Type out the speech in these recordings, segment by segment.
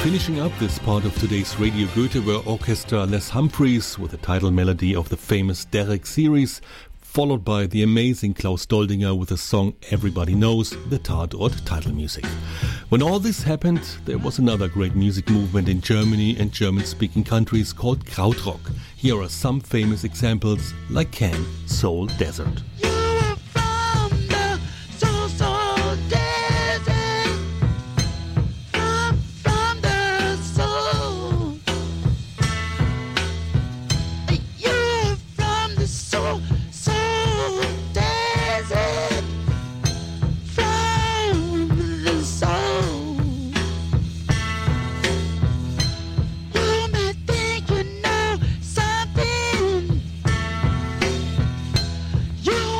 Finishing up this part of today's Radio Goethe were orchestra Les Humphreys with the title melody of the famous Derek series, followed by the amazing Klaus Doldinger with a song everybody knows, the Tatort title music. When all this happened, there was another great music movement in Germany and German-speaking countries called Krautrock. Here are some famous examples, like Can, Soul Desert. You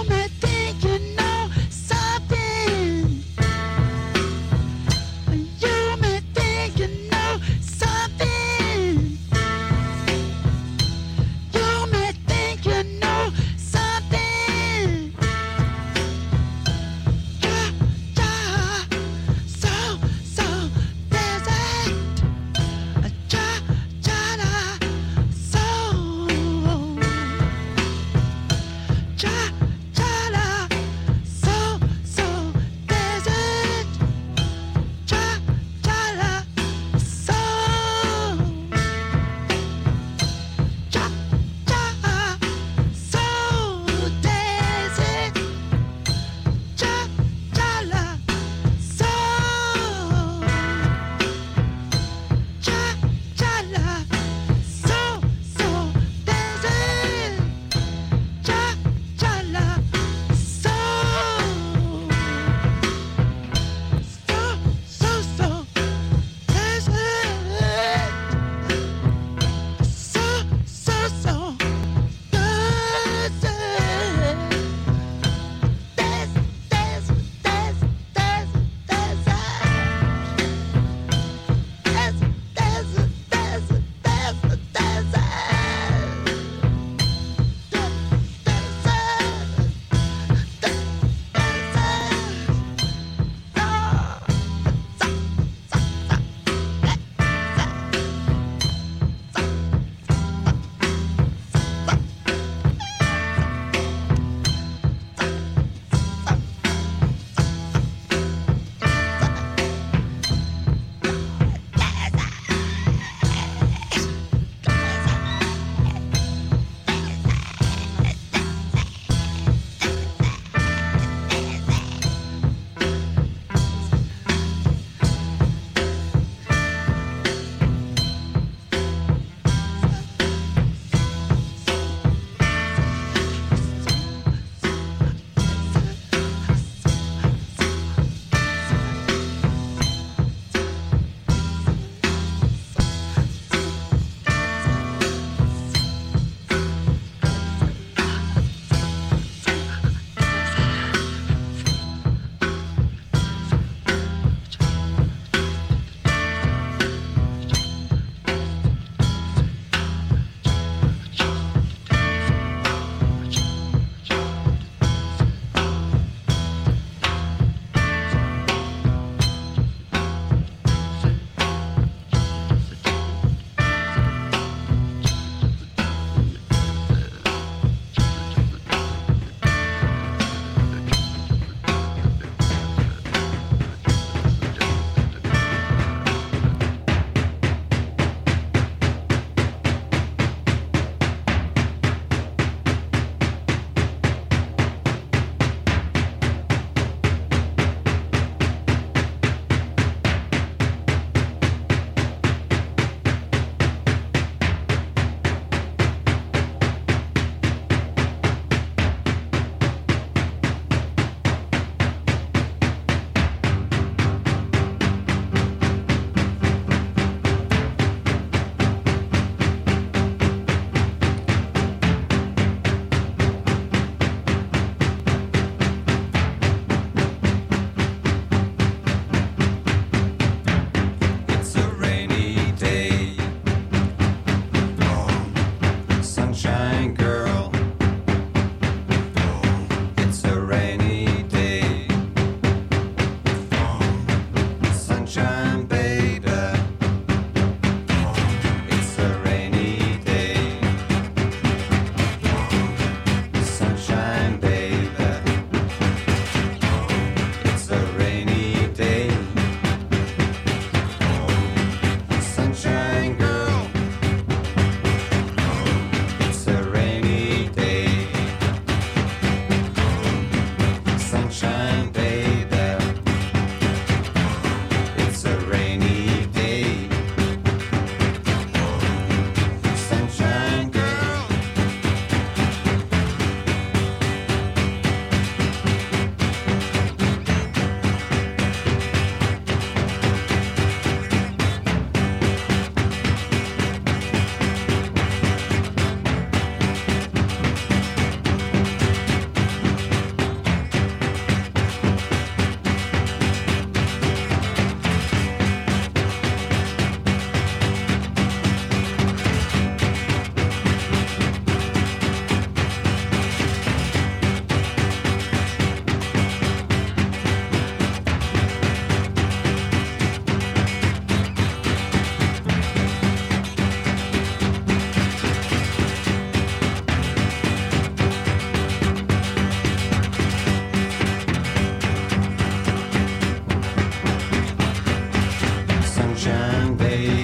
sunshine, baby.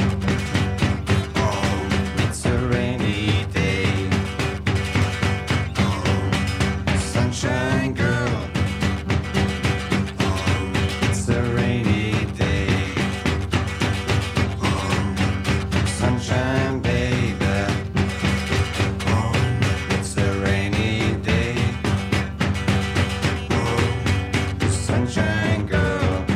Oh, it's a rainy day. Oh, sunshine girl. Oh, it's a rainy day. Oh, sunshine, baby. Oh, it's a rainy day. Oh, sunshine girl.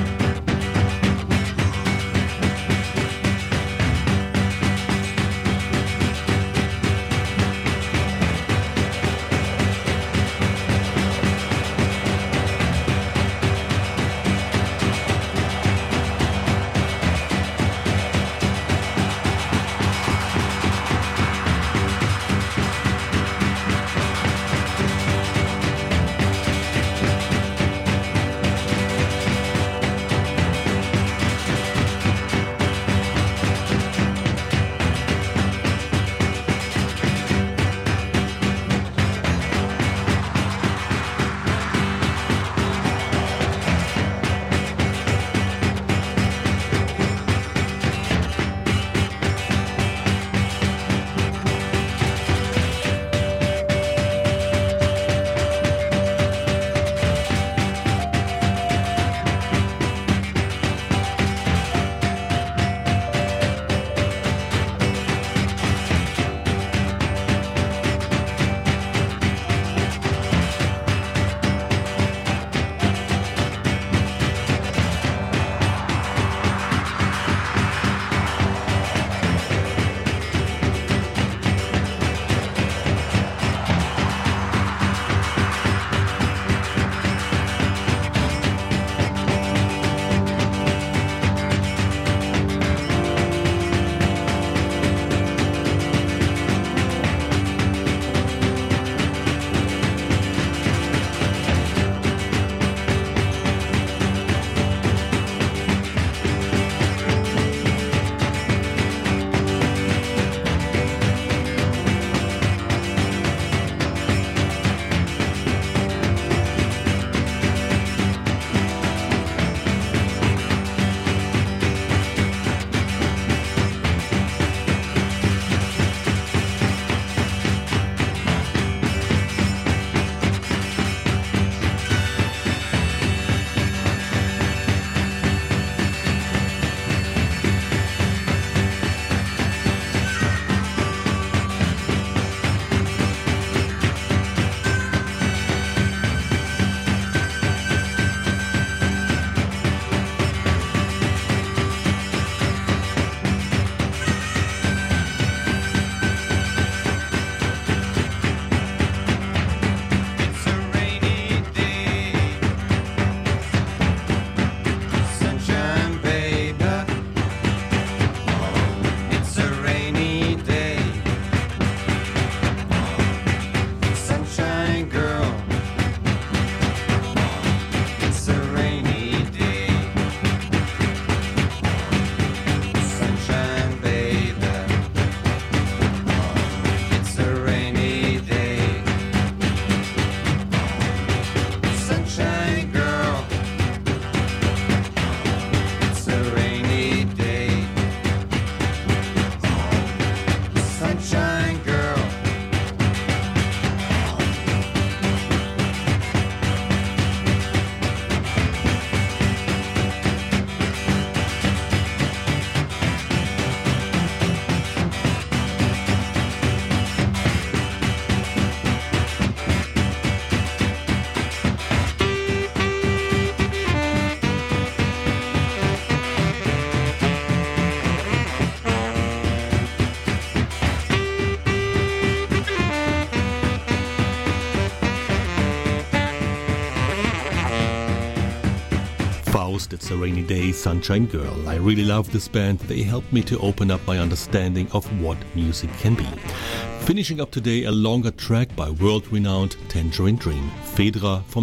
It's a Rainy Day, Sunshine Girl. I really love this band. They helped me to open up my understanding of what music can be. Finishing up today, a longer track by world-renowned Tangerine Dream, Fedra from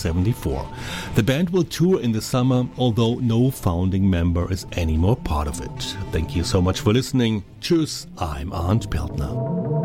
1974. The band will tour in the summer, although no founding member is anymore part of it. Thank you so much for listening. Tschüss, I'm Arndt Peltner.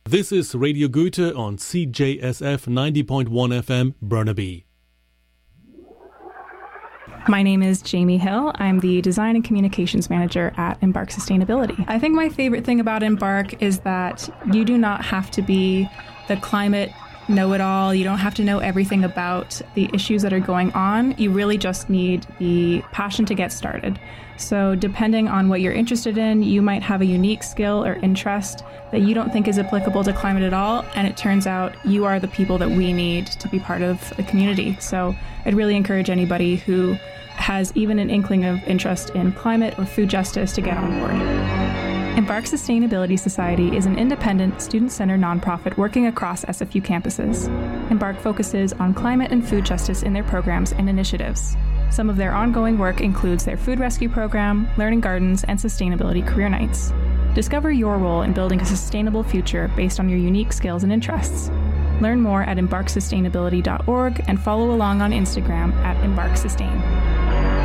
This is Radio Goethe on CJSF 90.1 FM, Burnaby. My name is Jamie Hill. I'm the Design and Communications Manager at Embark Sustainability. I think my favorite thing about Embark is that you do not have to be the climate know-it-all. You don't have to know everything about the issues that are going on. You really just need the passion to get started. So depending on what you're interested in, you might have a unique skill or interest that you don't think is applicable to climate at all, and it turns out you are the people that we need to be part of the community. So I'd really encourage anybody who has even an inkling of interest in climate or food justice to get on board. Embark Sustainability Society is an independent, student-centered nonprofit working across SFU campuses. Embark focuses on climate and food justice in their programs and initiatives. Some of their ongoing work includes their food rescue program, learning gardens, and sustainability career nights. Discover your role in building a sustainable future based on your unique skills and interests. Learn more at embarksustainability.org and follow along on Instagram at embarksustain.